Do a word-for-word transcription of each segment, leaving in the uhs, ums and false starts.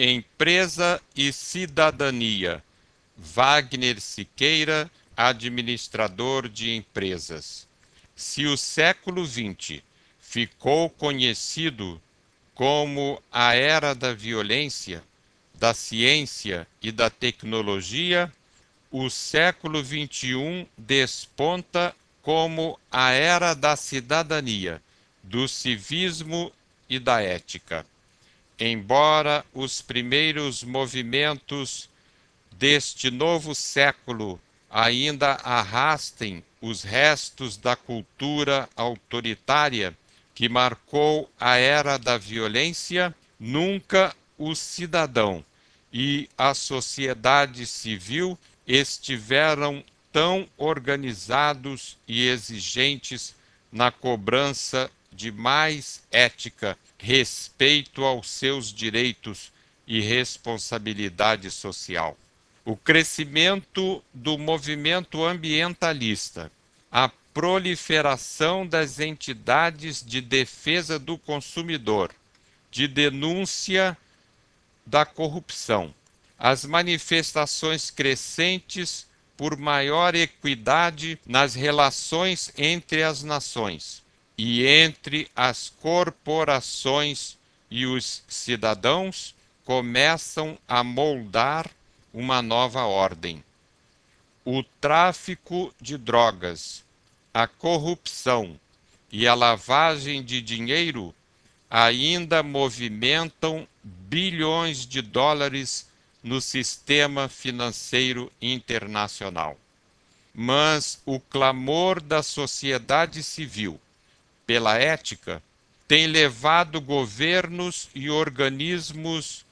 Empresa e Cidadania. Wagner Siqueira, administrador de empresas. Se o século vinte ficou conhecido como a era da violência, da ciência e da tecnologia, o século vinte e um desponta como a era da cidadania, do civismo e da ética. Embora os primeiros movimentos deste novo século ainda arrastem os restos da cultura autoritária que marcou a era da violência, nunca o cidadão e a sociedade civil estiveram tão organizados e exigentes na cobrança de mais ética, respeito aos seus direitos e responsabilidade social. O crescimento do movimento ambientalista, a proliferação das entidades de defesa do consumidor, de denúncia da corrupção, as manifestações crescentes por maior equidade nas relações entre as nações e entre as corporações e os cidadãos começam a moldar uma nova ordem. O tráfico de drogas, a corrupção e a lavagem de dinheiro ainda movimentam bilhões de dólares no sistema financeiro internacional. Mas o clamor da sociedade civil pela ética tem levado governos e organismos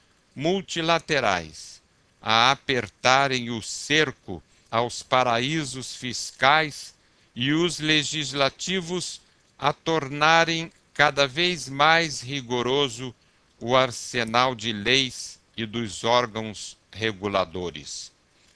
multilaterais a apertarem o cerco aos paraísos fiscais e os legislativos a tornarem cada vez mais rigoroso o arsenal de leis e dos órgãos reguladores.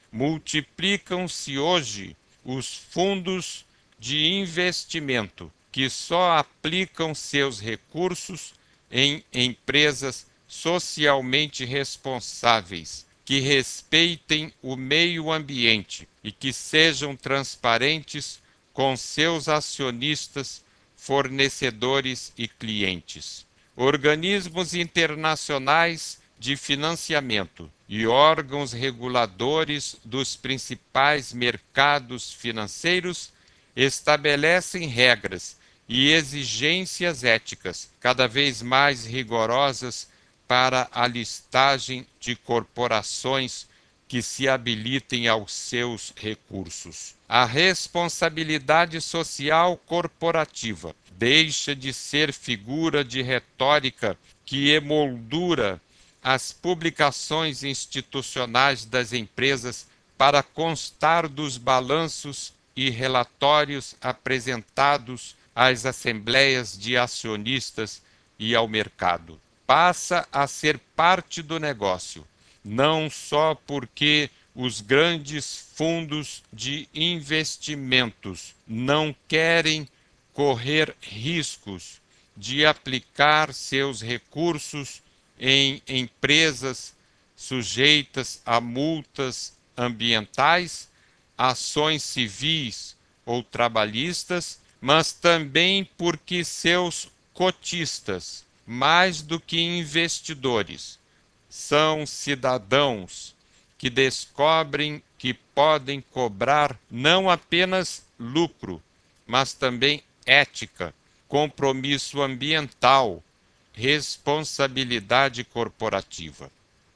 Multiplicam-se hoje os fundos de investimento que só aplicam seus recursos em empresas socialmente responsáveis, que respeitem o meio ambiente e que sejam transparentes com seus acionistas, fornecedores e clientes. Organismos internacionais de financiamento e órgãos reguladores dos principais mercados financeiros estabelecem regras e exigências éticas cada vez mais rigorosas para a listagem de corporações que se habilitem aos seus recursos. A responsabilidade social corporativa deixa de ser figura de retórica que emoldura as publicações institucionais das empresas para constar dos balanços e relatórios apresentados às assembleias de acionistas e ao mercado. Passa a ser parte do negócio, não só porque os grandes fundos de investimentos não querem correr riscos de aplicar seus recursos em empresas sujeitas a multas ambientais, ações civis ou trabalhistas, mas também porque seus cotistas, mais do que investidores, são cidadãos que descobrem que podem cobrar não apenas lucro, mas também ética, compromisso ambiental, responsabilidade corporativa.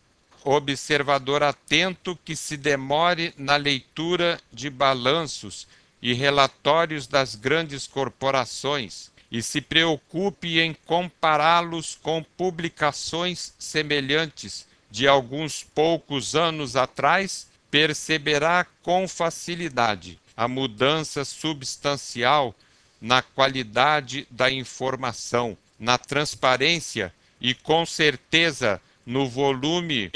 Observador atento que se demore na leitura de balanços e relatórios das grandes corporações e se preocupe em compará-los com publicações semelhantes de alguns poucos anos atrás, perceberá com facilidade a mudança substancial na qualidade da informação, na transparência e, com certeza, no volume